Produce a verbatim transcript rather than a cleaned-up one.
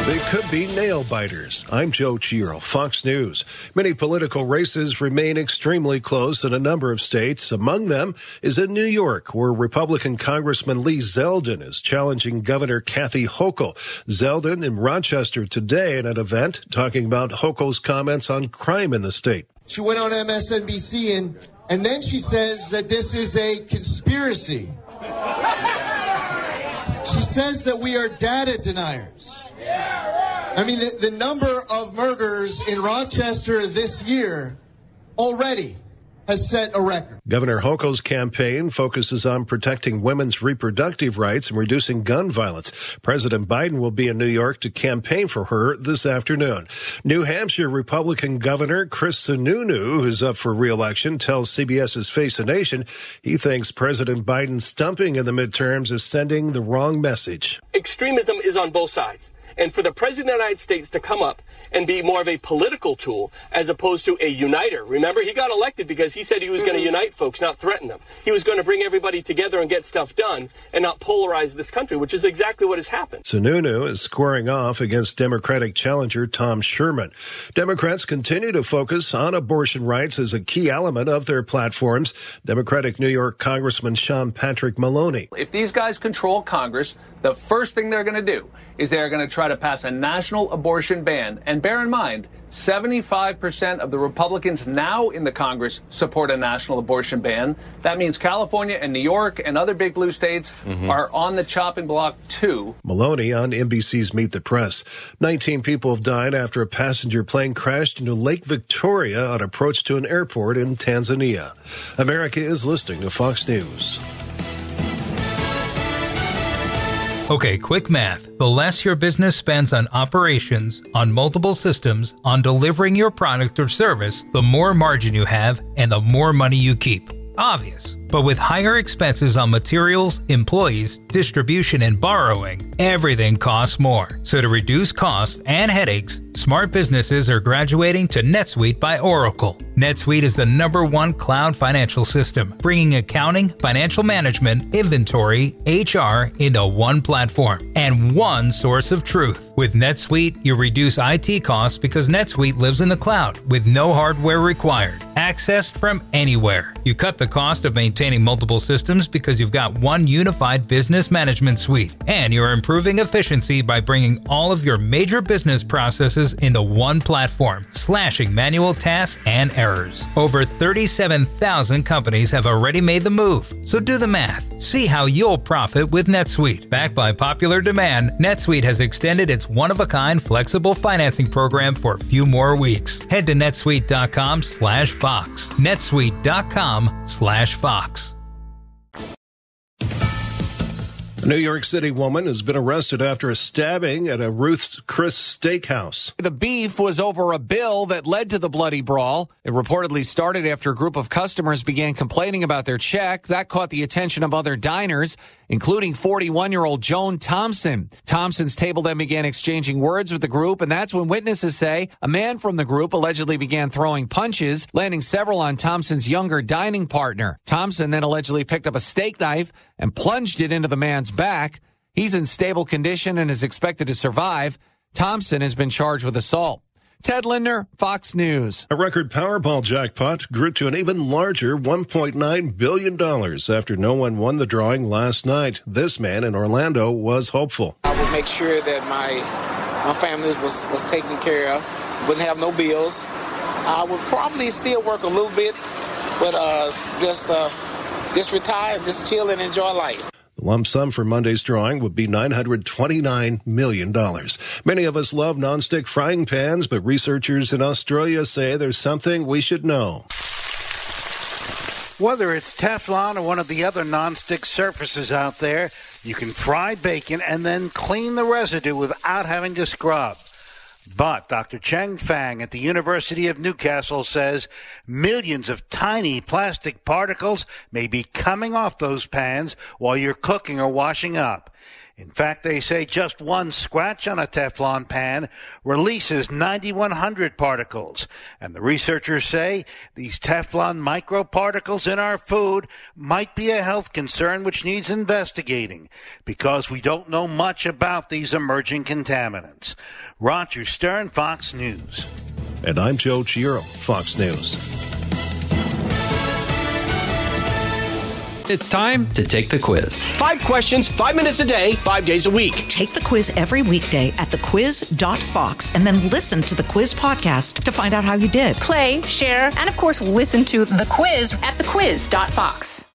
They could be nail biters. I'm Joe Chiro, Fox News. Many political races remain extremely close in a number of states. Among them is in New York, where Republican Congressman Lee Zeldin is challenging Governor Kathy Hochul. Zeldin in Rochester today at an event talking about Hochul's comments on crime in the state. She went on M S N B C and, and then she says that this is a conspiracy. She says that we are data deniers. I mean, the, the number of murders in Rochester this year already has set a record. Governor Hochul's campaign focuses on protecting women's reproductive rights and reducing gun violence. President Biden will be in New York to campaign for her this afternoon. New Hampshire Republican Governor Chris Sununu, who's up for re-election, tells CBS's Face the Nation he thinks President Biden's stumping in the midterms is sending the wrong message. Extremism is on both sides. And for the President of the United States to come up and be more of a political tool as opposed to a uniter. Remember, he got elected because he said he was going to unite folks, not threaten them. He was going to bring everybody together and get stuff done and not polarize this country, which is exactly what has happened. Sununu is squaring off against Democratic challenger Tom Sherman. Democrats continue to focus on abortion rights as a key element of their platforms. Democratic New York Congressman Sean Patrick Maloney. If these guys control Congress, the first thing they're going to do is they're going to try to pass a national abortion ban. And bear in mind, seventy-five percent of the Republicans now in the Congress support a national abortion ban. That means California and New York and other big blue states mm-hmm. are on the chopping block too. Maloney on N B C's Meet the Press. nineteen people have died after a passenger plane crashed into Lake Victoria on approach to an airport in Tanzania. America is listening to Fox News. Okay, quick math. The less your business spends on operations, on multiple systems, on delivering your product or service, the more margin you have and the more money you keep. Obvious. But with higher expenses on materials, employees, distribution, and borrowing, everything costs more. So to reduce costs and headaches, smart businesses are graduating to NetSuite by Oracle. NetSuite is the number one cloud financial system, bringing accounting, financial management, inventory, H R into one platform and one source of truth. With NetSuite, you reduce I T costs because NetSuite lives in the cloud with no hardware required, accessed from anywhere. You cut the cost of maintaining multiple systems because you've got one unified business management suite, and you're improving efficiency by bringing all of your major business processes into one platform, slashing manual tasks and errors. Over thirty-seven thousand companies have already made the move, so do the math. See how you'll profit with NetSuite. Backed by popular demand, NetSuite has extended its one-of-a-kind flexible financing program for a few more weeks. Head to netsuite.com slash Fox. netsuite.com slash Fox. A New York City woman has been arrested after a stabbing at a Ruth's Chris Steakhouse. The beef was over a bill that led to the bloody brawl. It reportedly started after a group of customers began complaining about their check. That caught the attention of other diners, including forty-one-year-old Joan Thompson. Thompson's table then began exchanging words with the group, and that's when witnesses say a man from the group allegedly began throwing punches, landing several on Thompson's younger dining partner. Thompson then allegedly picked up a steak knife and plunged it into the man's back. He's in stable condition and is expected to survive. Thompson has been charged with assault. Ted Lindner, Fox News. A record Powerball jackpot grew to an even larger one point nine billion dollars after no one won the drawing last night. This man in Orlando was hopeful. I would make sure that my my family was, was taken care of, wouldn't have no bills. I would probably still work a little bit, but uh, just, uh, just retire, just chill and enjoy life. The lump sum for Monday's drawing would be nine hundred twenty-nine million dollars. Many of us love nonstick frying pans, but researchers in Australia say there's something we should know. Whether it's Teflon or one of the other nonstick surfaces out there, you can fry bacon and then clean the residue without having to scrub. But Doctor Cheng Fang at the University of Newcastle says millions of tiny plastic particles may be coming off those pans while you're cooking or washing up. In fact, they say just one scratch on a Teflon pan releases ninety-one hundred particles. And the researchers say these Teflon microparticles in our food might be a health concern which needs investigating because we don't know much about these emerging contaminants. Roger Stern, Fox News. And I'm Joe Giero, Fox News. It's time to take the quiz. Five questions, five minutes a day, five days a week. Take the quiz every weekday at the quiz dot fox and then listen to the quiz podcast to find out how you did. Play, share, and of course, listen to The Quiz at the quiz dot fox.